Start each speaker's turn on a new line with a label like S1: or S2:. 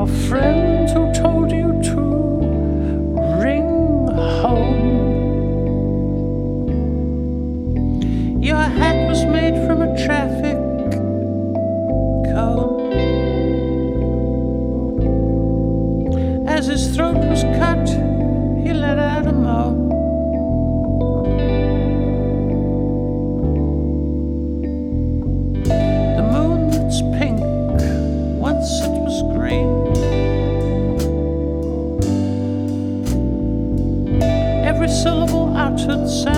S1: your friend who told you to ring home. Your hat was made from a traffic cone. As his throat was cut, he let out a moan. The moon that's pink, once it was green. Every syllable uttered sound